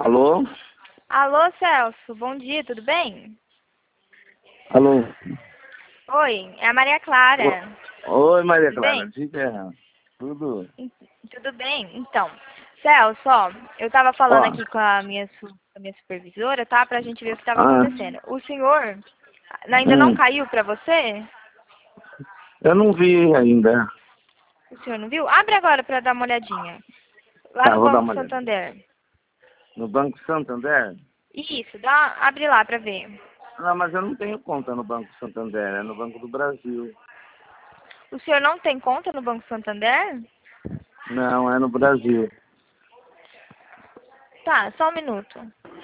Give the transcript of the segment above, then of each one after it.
Alô? Alô, Celso, bom dia, tudo bem? Alô? Oi, é a Maria Clara. Oi, Maria Tudo Clara, bem? tudo? Tudo bem? Então, Celso, ó, eu tava falando Ó, aqui com a minha supervisora, tá? Pra gente ver o que tava ah, acontecendo. O senhor ainda não hum, caiu pra você? eu não vi ainda. O senhor não viu? Abre agora pra dar uma olhadinha. Lá Tá, no vou dar Banco uma olhada. Santander. No Banco Santander? Isso, abre lá pra ver. Não, mas eu não tenho conta no Banco Santander, é no Banco do Brasil. O senhor não tem conta no Banco Santander? Não, é no Brasil. Tá, só um minuto.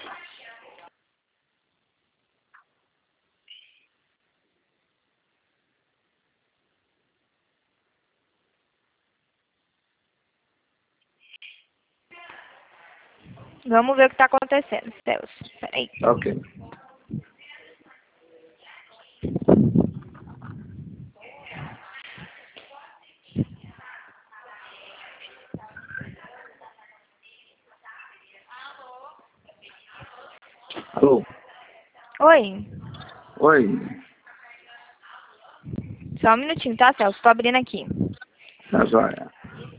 Vamos ver o que tá acontecendo, Celso. Peraí. Ok. Alô? Oi. Oi. Só um minutinho, tá, Celso? Tô abrindo aqui. Tá joia.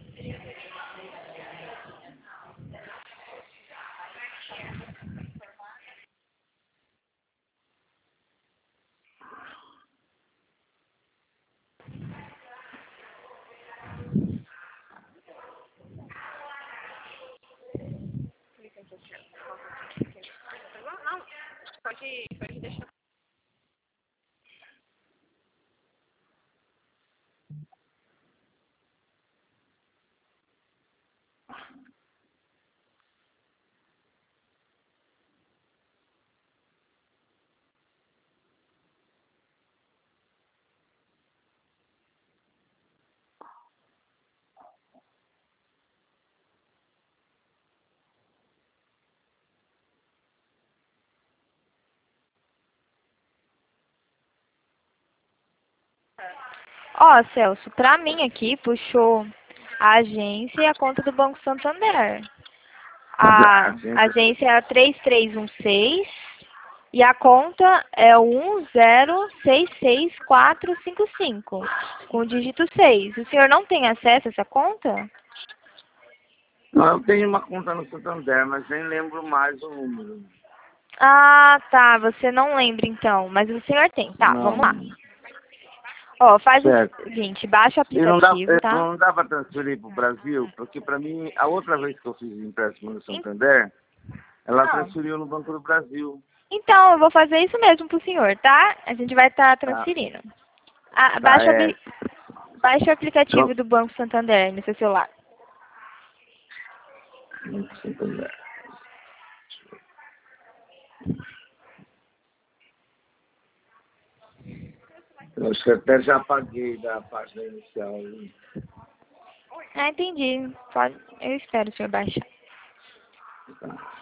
Ó, Celso, pra mim aqui puxou a agência e a conta do Banco Santander. A A agência. agência é a 3316 e a conta é o 1066455 com o dígito 6. O senhor não tem acesso a essa conta? Não, eu tenho uma conta no Santander, mas nem lembro mais o número. Ah, tá. Você não lembra então, mas o senhor tem. Tá, vamos lá. Não. Ó, faz o Certo. seguinte, baixa o E não dá, aplicativo, tá? não dá para transferir para o Brasil, porque para mim, a outra vez que eu fiz empréstimo no En- Santander, ela Não. transferiu no Banco do Brasil. Então, eu vou fazer isso mesmo pro senhor, tá? A gente vai estar Tá, transferindo. Ah, tá, é. baixa o aplicativo Então, do Banco Santander no seu celular. Banco Santander. Eu acho que até já paguei da página inicial. Ah, entendi. Pode, eu espero o senhor baixar. Tá.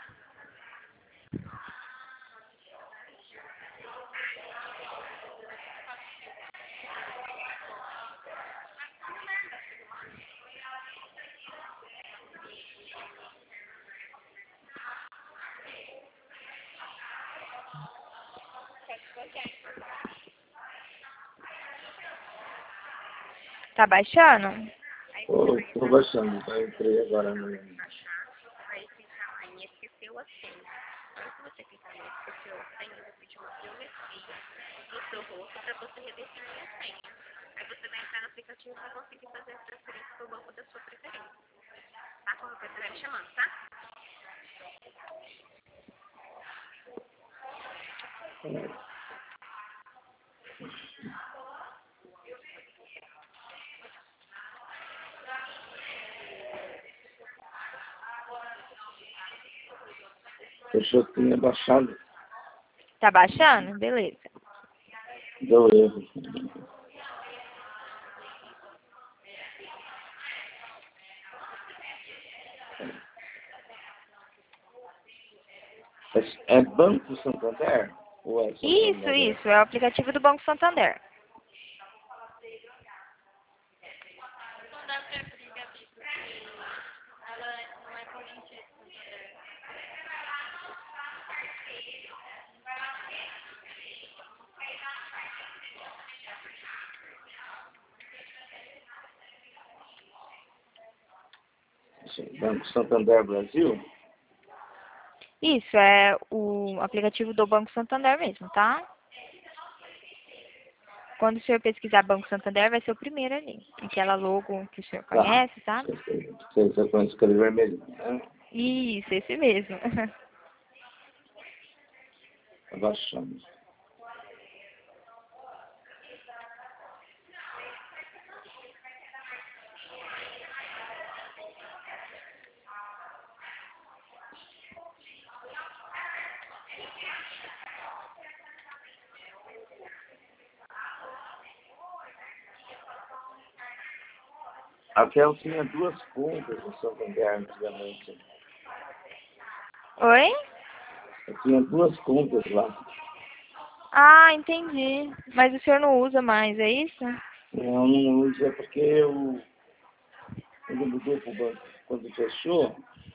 Tá baixando? Tô baixando, tá? Entrei agora no. Eu achei que tinha baixado. Tá baixando? Beleza. Deu erro. É Banco Santander? Ou é Isso, Santander? isso. É o aplicativo do Banco Santander. Banco Santander Brasil? Isso, é o aplicativo do Banco Santander mesmo, tá? Quando o senhor pesquisar Banco Santander, vai ser o primeiro ali. Aquela logo que o senhor Tá. conhece, sabe? Você conhece aquele vermelho, né? Isso, esse mesmo. Abaixando. Aqui eu tinha duas contas no Santander antigamente. Oi? Eu tinha duas contas lá. Ah, entendi. Mas o senhor não usa mais, é isso? Eu não uso, é porque eu, quando mudou para o banco, quando fechou,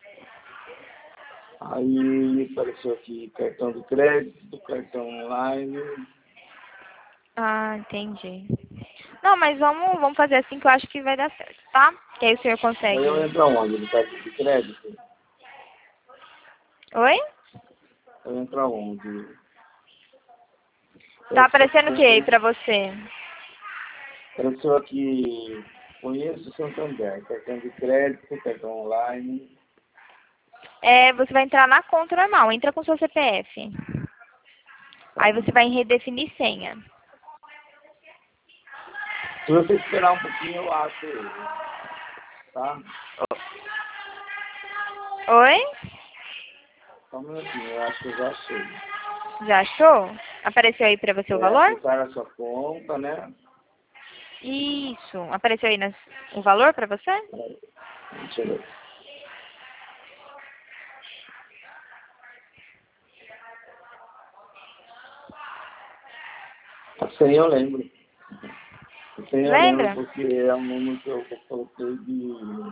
aí apareceu aqui cartão de crédito, cartão online. Ah, entendi. Não, mas vamos fazer assim que eu acho que vai dar certo, tá? Que aí o senhor Aí eu consegue. entro aonde? No cartão de crédito? Oi? Eu entro aonde? Tá aparecendo o que aí pra você? Apareceu aqui, conheço o Santander, cartão de crédito, cartão online. É, você vai entrar na conta normal, entra com seu CPF. Aí Tá. você vai em redefinir senha. Se você esperar um pouquinho, eu acho ele, tá? Oi? Só um minutinho, eu acho que eu já achei. Já achou? Apareceu aí pra você o É valor? acessar a sua conta, né? Isso. Apareceu aí o valor pra você? Peraí, deixa eu ver. A senha eu lembro. A senha eu lembro Lembra? porque é um número que eu coloquei de...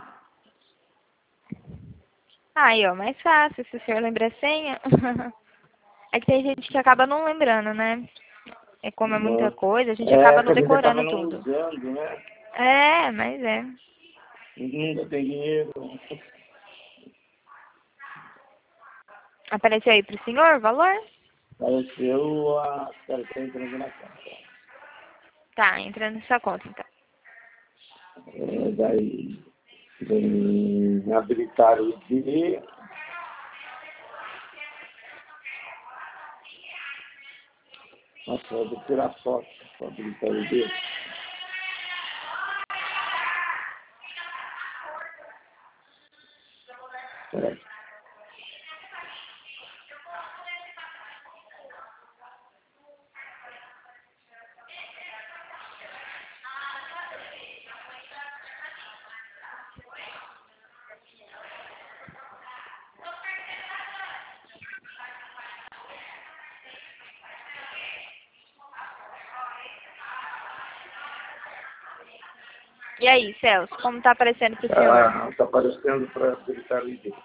Aí, ó, mais fácil, se o senhor lembra a senha. É que tem gente que acaba não lembrando, né? É como é muita coisa, a gente É, acaba que não a gente acaba decorando não tudo. usando, né? É, mas é. Nunca tem dinheiro. Apareceu aí pro senhor o valor? Apareceu a... Espera, está entrando na conta. Tá, entra nessa conta então. É, daí vem habilitar o ID. Nossa, eu vou tirar foto para habilitar o ID. Peraí. E aí, Celso, como tá aparecendo pro senhor? Está aparecendo para habilitar o ID.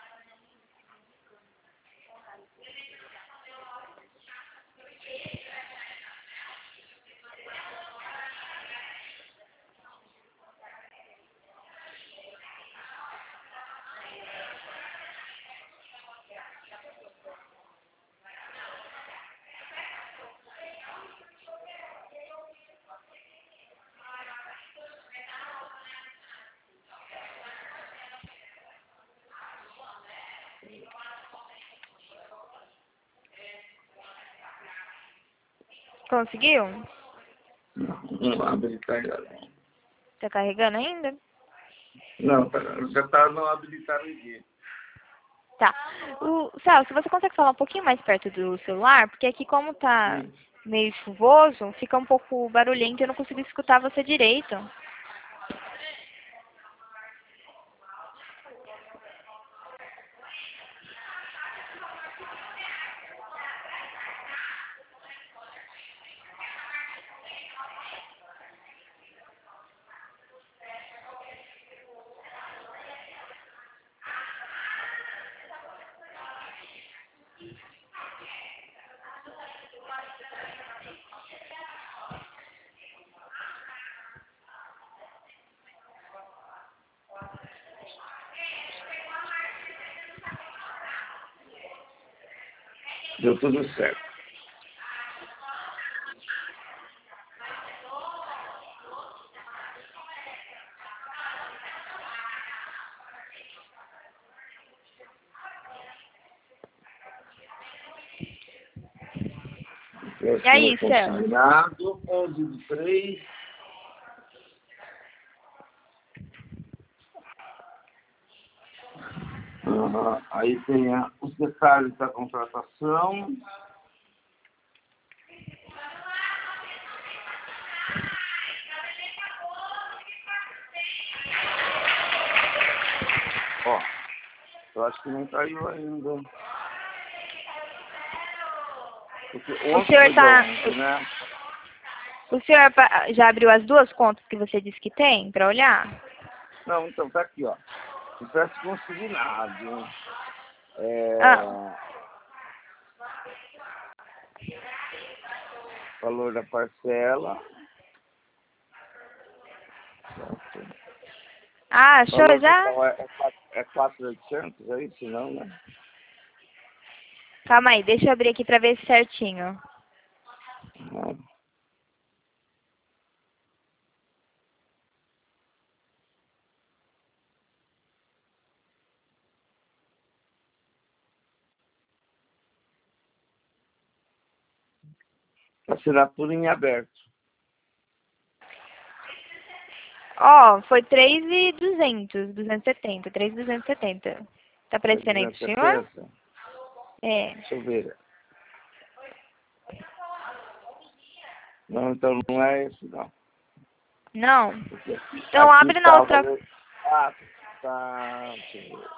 Conseguiu? Não, habilitar ainda não. Tá carregando ainda? Não, já está no habilitar o ID. Tá. Celso, você consegue falar um pouquinho mais perto do celular? Porque aqui, como tá Sim. meio chuvoso, fica um pouco barulhento e eu não consigo escutar você direito. Deu tudo certo. E aí, Céu? Consignado, 11/3. Aí tem os detalhes da contratação. Ó, eu acho que não caiu ainda. Porque O senhor tá... né? O senhor já abriu as duas contas que você disse que tem para olhar? Não, então tá aqui, ó. Empréstimo consignado. Valor da parcela. Ah, achou Valor já? total é 4.800, é isso? Não, né? Calma aí, deixa eu abrir aqui para ver certinho. Não. Assinatura em aberto. Ó, foi 3.270, 3.270. Tá aparecendo aí pro senhor? 270? É. Deixa eu ver. Não, então não é esse, não. Não? Porque Então aqui abre na tá o outra... valor. Ah, tá. Deixa eu ver.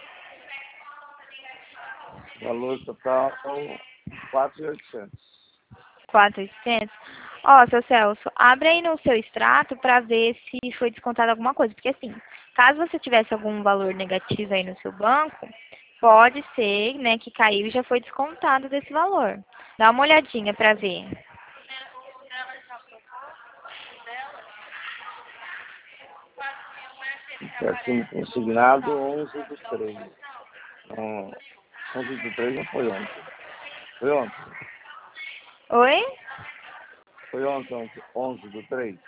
Valor total 4.800. 4.800. Ó, seu Celso, abre aí no seu extrato para ver se foi descontado alguma coisa. Porque assim, caso você tivesse algum valor negativo aí no seu banco, pode ser, né, que caiu e já foi descontado desse valor. Dá uma olhadinha para ver. Empréstimo consignado 11/3. Não, 11/3 não foi ontem. Foi ontem. Oi? Foi ontem, 11/3.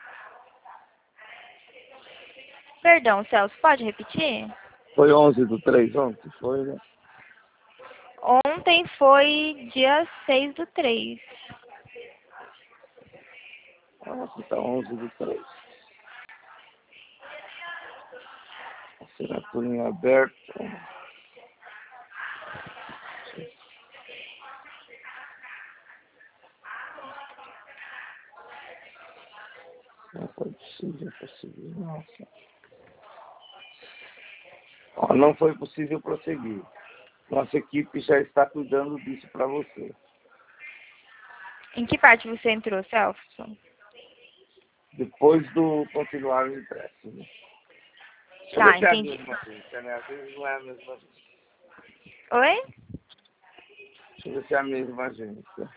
Perdão, Celso, pode repetir? Foi 11/3 ontem, foi, né? Ontem foi dia 6/3. Aqui tá 11/3. Assinatura em aberto. Não foi possível prosseguir. Nossa. Ó, não foi possível prosseguir. Nossa equipe já está cuidando disso para você. Em que parte você entrou, Celso? Depois do continuar o empréstimo. Deixa eu Tá, ver se é a entendi. mesma agência, né? Às vezes não é a mesma agência. Oi? Deixa eu ver se é a mesma agência.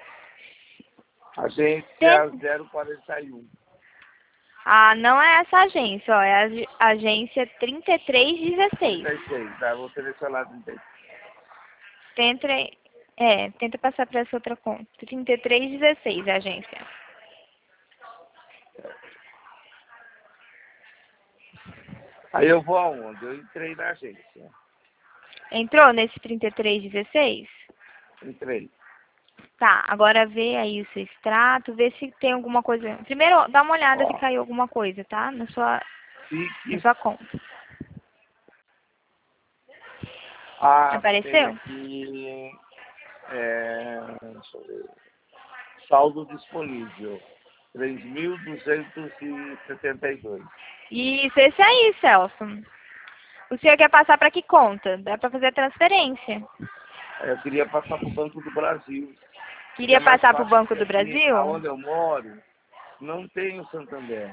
Agência Tem... 041. Ah, não é essa agência, ó. É a agência 3316. 36, tá? Vou selecionar 36. Tenta, tenta passar para essa outra conta. 3316 a agência. Aí eu vou aonde? Eu entrei na agência. Entrou nesse 3316? Entrei. Tá, agora vê aí o seu extrato, vê se tem alguma coisa. Primeiro, dá uma olhada se Ó, caiu alguma coisa, tá? Na fique. sua conta. Tem Apareceu? aqui. Deixa eu ver. Saldo disponível. 3.272. Isso, esse aí, Celso. O senhor quer passar para que conta? Dá para fazer a transferência. Eu queria passar para o Banco do Brasil. Que é Queria mais passar para o fácil, Banco porque do aqui, Brasil? aonde eu moro, não tem o Santander.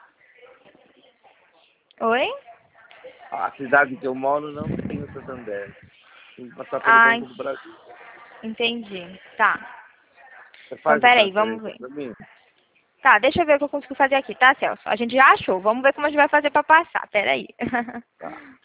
Oi? A cidade que eu moro não tem o Santander. Tem que passar pelo Ah, Banco do Brasil. entendi. Tá. Você Então, faz a peraí, vamos transferência ver. para mim? Tá, deixa eu ver o que eu consigo fazer aqui, tá, Celso? A gente já achou. Vamos ver como a gente vai fazer para passar. Peraí. Tá.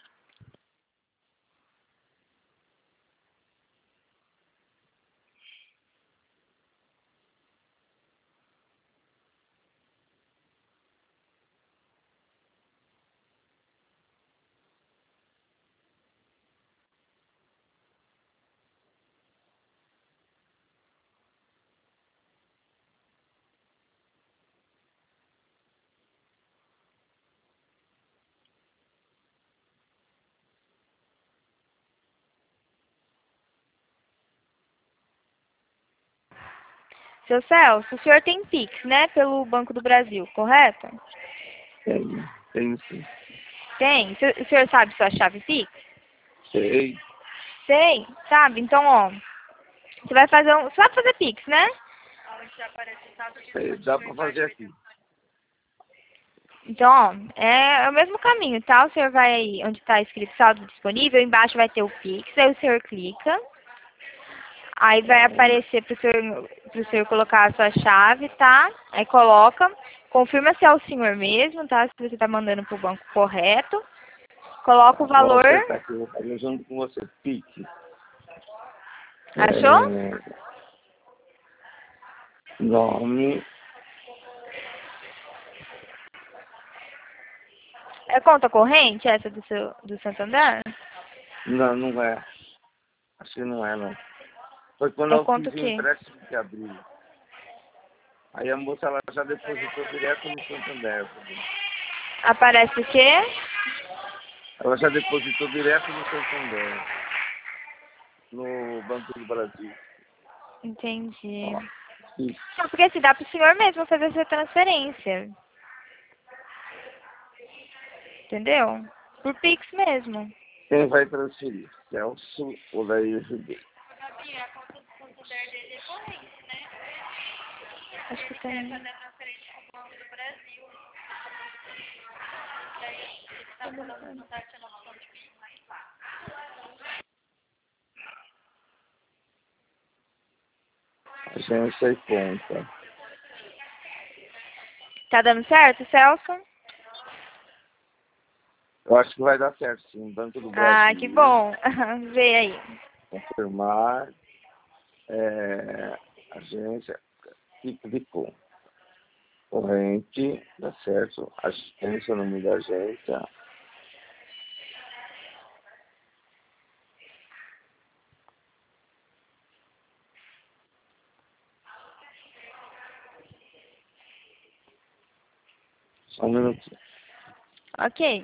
Seu Celso, o senhor tem Pix, né? Pelo Banco do Brasil, correto? Tem sim. Tem? O senhor sabe sua chave Pix? Sei. Sei, sabe? Então, ó, você vai fazer você vai fazer Pix, né? Sei. Dá pra fazer aqui. Então, ó, é o mesmo caminho, tá? O senhor vai aí onde está escrito saldo disponível, embaixo vai ter o Pix, aí o senhor clica, aí vai aparecer pro senhor colocar a sua chave, tá? Aí coloca, confirma se é o senhor mesmo, tá? Se você tá mandando pro banco correto, coloca o valor. Vou apertar aqui, vou fazer junto com você. Pix. Achou? Nome. É conta corrente essa do Santander? Não, não é. Acho que não é, não. Foi quando É eu conta fiz o o quê? empréstimo de abril. Aí a moça ela já depositou direto no Santander. Aparece o quê? Ela já depositou direto no Santander. No Banco do Brasil. Entendi. Ó, isso. Não, porque assim, dá pro senhor mesmo fazer essa transferência. Entendeu? Por Pix mesmo. Quem vai transferir? Celso ou daí ajudei? Acho que tem. Agência e conta. Tá dando certo, Celso? Eu acho que vai dar certo, sim. Banco do Ah, Brasil. que bom. Vê aí. Confirmar. Agência. Tipo de conta. Corrente. Dá certo. Agência, nome da agência. Só um minutinho. Ok.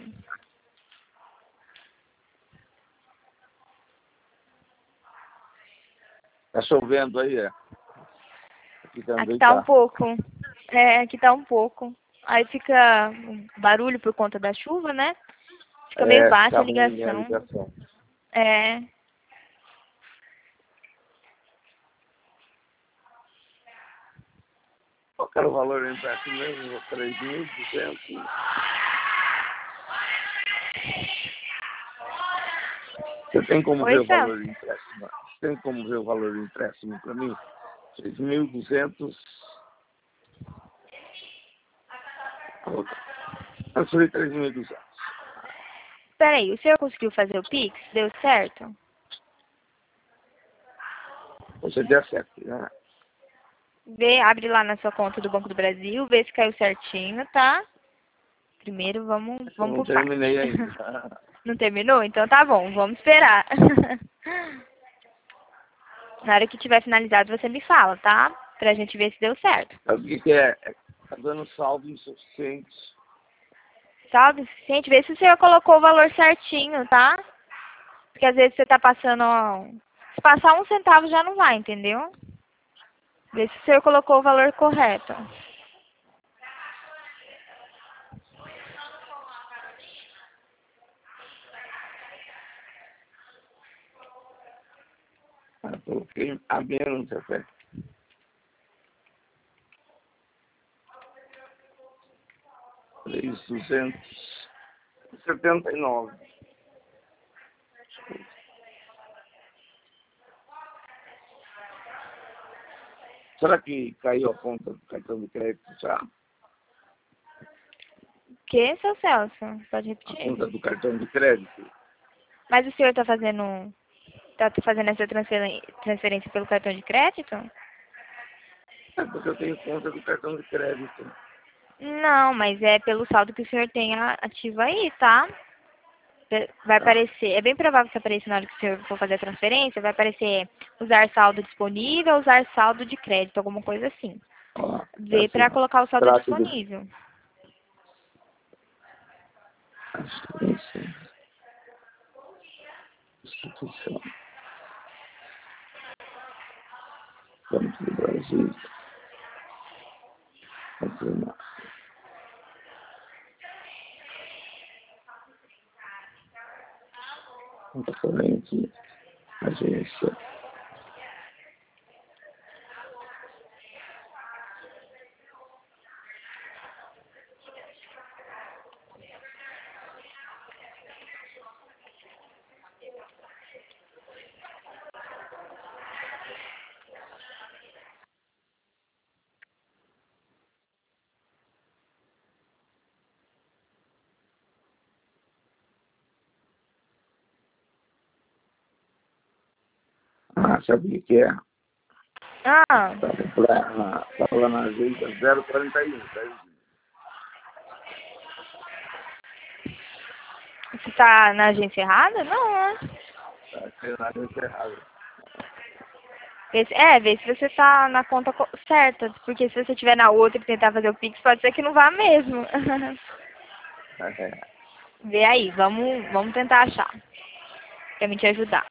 Tá chovendo aí, é? Aqui Aqui também tá um tá. pouco. É, aqui tá um pouco. Aí fica um barulho por conta da chuva, né? Fica meio baixa Tá a ruim a ligação. ligação. É. Qual que era o valor do empréstimo mesmo? 3.200. Você tem como ver Oi, o valor Celso. do empréstimo? Você tem como ver o valor do empréstimo para mim? 6.200. Transferi 3.200. Peraí, o senhor conseguiu fazer o Pix? Deu certo? Você deu certo, né? Vê, abre lá na sua conta do Banco do Brasil, vê se caiu certinho, tá? Primeiro Eu vamos não por parte. terminei ainda. Não terminou? Então tá bom, vamos esperar. Na hora que tiver finalizado, você me fala, tá? Pra gente ver se deu certo. Sabe o que é? Tá dando saldo insuficiente. Saldo suficiente? Vê se o senhor colocou o valor certinho, tá? Porque às vezes você tá passando, ó, se passar 1 centavo já não vai, entendeu? Vê se o senhor colocou o valor correto. Coloquei a menos até. 3.279. Será que caiu a conta do cartão de crédito já? Que, seu Celso? Pode A repetir? conta do cartão de crédito? Mas o senhor tá fazendo essa transferência pelo cartão de crédito? É porque eu tenho conta do cartão de crédito. Não, mas é pelo saldo que o senhor tem ativo aí, tá? Vai Tá. aparecer, é bem provável que apareça na hora que o senhor for fazer a transferência, vai aparecer usar saldo disponível, usar saldo de crédito, alguma coisa assim. Ó, é Vê assim, pra colocar o saldo extrato do... disponível. Instituição. Banco do Brasil. Confirmar. Conta corrente, agência. Ah, sabe o que é? Ah, Estava na agência 041, tá aí? você tá na agência errada? Não, né? Tá na agência errada. Vê se você tá na conta certa, porque se você estiver na outra e tentar fazer o Pix, pode ser que não vá mesmo. É. Vê aí, vamos tentar achar, pra me te ajudar.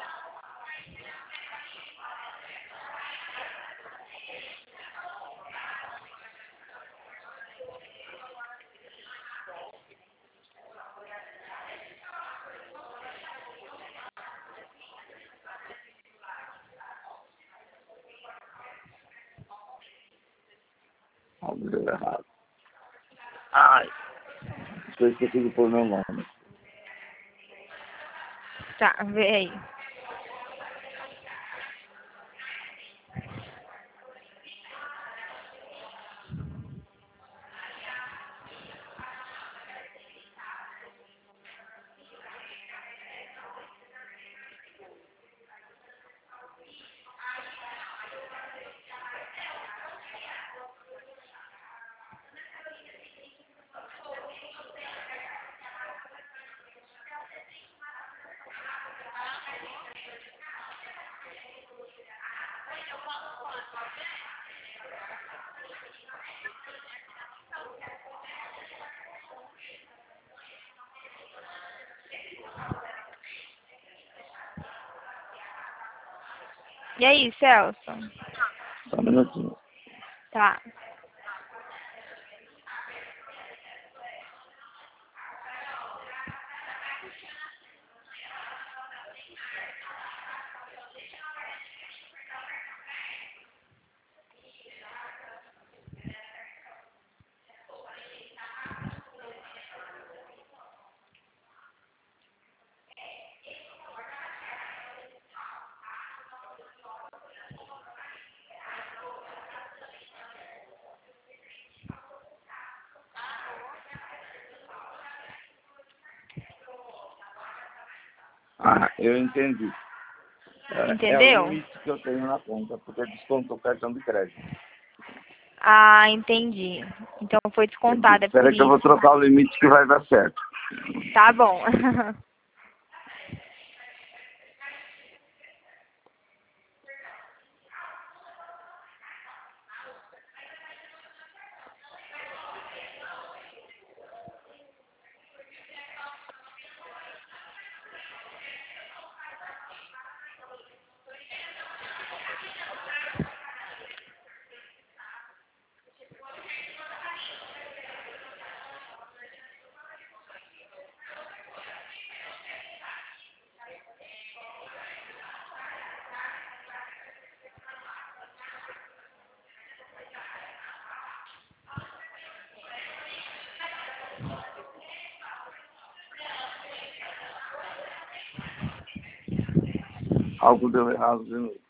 Algo deu errado. Ai, eu esqueci de pôr meu nome. Tá, vê aí. E aí, Celso? Só um minutinho. Tá. Ah, eu entendi. É o Entendeu? limite que eu tenho na conta, porque descontou o cartão de crédito. Ah, entendi. Então foi Entendi. descontado, é por Espera que eu vou isso. trocar o limite que vai dar certo. Tá bom. Algo deu errado de novo.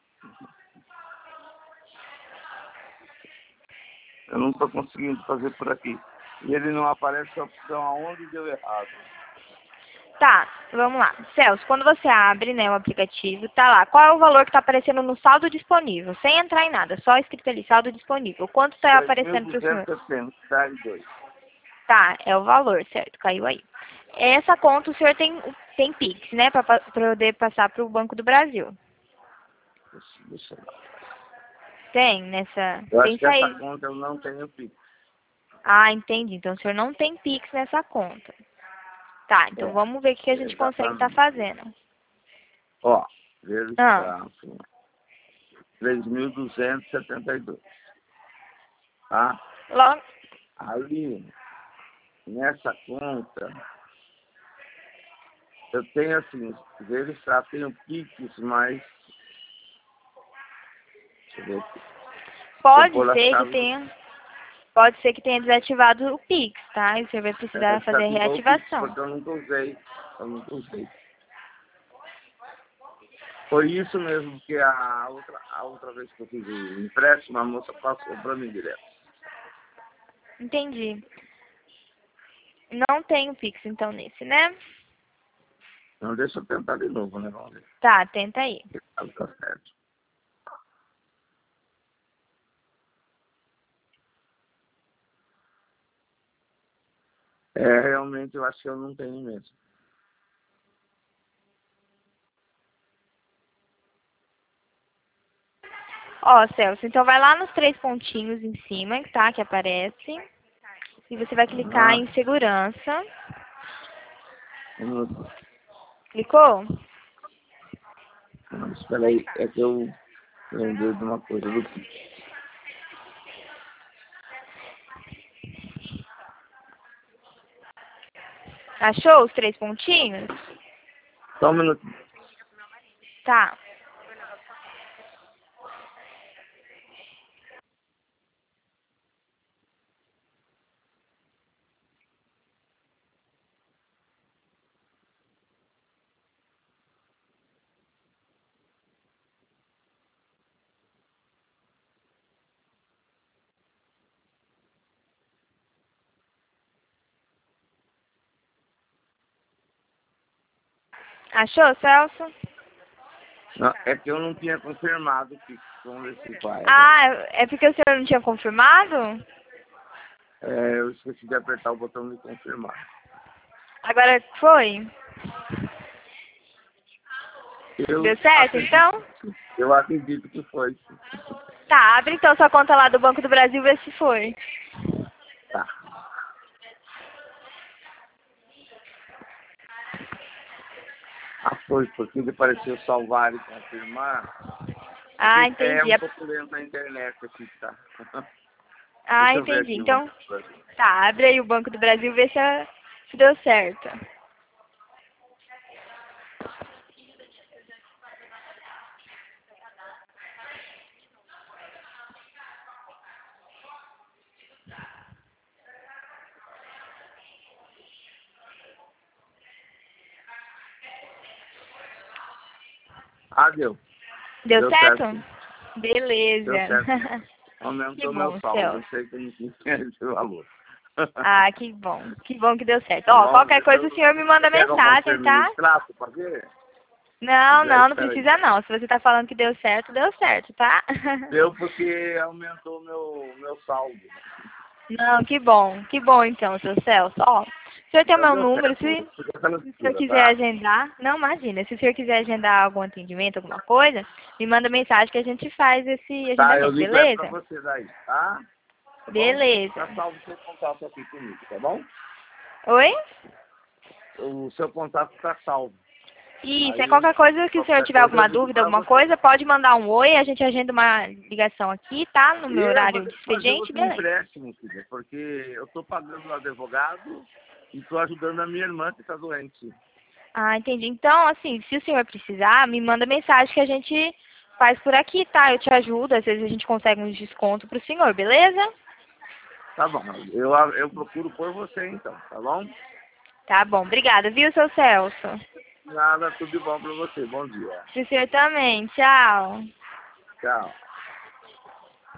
Eu não estou conseguindo fazer por aqui. E ele não aparece a opção aonde deu errado. Tá, vamos lá. Celso, quando você abre, né, o aplicativo, tá lá. Qual é o valor que tá aparecendo no saldo disponível? Sem entrar em nada, só escrito ali, saldo disponível. Quanto tá aparecendo pro senhor? 2.262. Tá, é o valor, certo? Caiu aí. Essa conta o senhor tem Pix, né, pra poder passar pro Banco do Brasil. Deixa eu ver. Tem nessa. Eu acho Tem que essa saída. conta eu não tenho Pix. Ah, entendi. Então o senhor não tem Pix nessa conta. Tá, então É, vamos ver o que a gente consegue estar exatamente. fazendo. Ó, ver o Ah, extrato. 3.272. Tá? Logo... Ali, nessa conta, eu tenho assim, registrar, tenho Pix, mas... Deixa eu ver aqui. Pode Vou ser que lascar, tenha... Pode ser que tenha desativado o Pix, tá? E você vai precisar fazer a desativou o Pix, reativação. porque eu nunca usei. Eu nunca usei. Foi isso mesmo que a outra vez que eu fiz o empréstimo, a moça passou para mim direto. Entendi. Não tem o Pix, então, nesse, né? Então deixa eu tentar de novo, né? Vamos ver. Tá, tenta aí. Tá certo. Realmente eu acho que eu não tenho mesmo. Ó, Celso, então vai lá nos 3 pontinhos em cima, tá? Que aparece. E você vai clicar Ah, em segurança. um Clicou? espera aí, é que eu lembrei de uma coisa do Pix. Achou os 3 pontinhos? Só um minuto. Tá. Achou, Celso? Não, é que eu não tinha confirmado o Pix. Vamos ver se vai agora. Ah, é porque o senhor não tinha confirmado? Eu esqueci de apertar o botão de confirmar. Agora foi? Deu certo, então? Eu acredito que foi. Tá, abre então sua conta lá do Banco do Brasil e vê se foi. Tá. Foi, porque ele pareceu salvar e confirmar. Ah, Porque entendi. um pouco lento na internet aqui, tá? Ah, Deixa eu ver entendi. aqui. Então, tá, abre aí o Banco do Brasil e vê se deu certo. Deu. Deu certo? Certo. Beleza. Deu certo. Que Aumentou bom, meu saldo. Eu Celso. sei que eu não tinha esse valor. Ah, que bom. Que bom que deu certo. Tá Ó, bom? qualquer coisa o senhor me manda Quer que eu mensagem, confirme no tá? extrato pra ver? Não, não Espera aí. precisa não. Se você tá falando que deu certo, tá? Deu porque aumentou meu saldo. Não, que bom. Que bom então, seu Celso. Ó, o senhor tem o Então meu deu número, certo. se Fica essa o senhor mistura, quiser tá? agendar, não, imagina, se o senhor quiser agendar algum atendimento, alguma coisa, me manda mensagem que a gente faz esse Tá, eu agendamento, ligo aí pra beleza? você daí, tá? Tá bom? Beleza. Tá salvo o seu contato aqui comigo, tá bom? Oi? O seu contato tá salvo. Isso, é Aí, qualquer coisa que o senhor qualquer tiver coisa eu alguma ligo dúvida, pra alguma você. coisa, pode mandar um oi, a gente agenda uma ligação aqui, tá? No E meu eu vou horário ter de que fazer expediente, outro beleza. empréstimo, filha, porque eu tô pagando o advogado e tô ajudando a minha irmã que tá doente. Ah, entendi. Então, assim, se o senhor precisar, me manda mensagem que a gente faz por aqui, tá? Eu te ajudo, às vezes a gente consegue um desconto pro senhor, beleza? Tá bom, eu procuro por você então, tá bom? Tá bom, obrigada, viu, seu Celso? Nada, tudo de bom pra você. Bom dia. Pro senhor também, tchau. Tchau.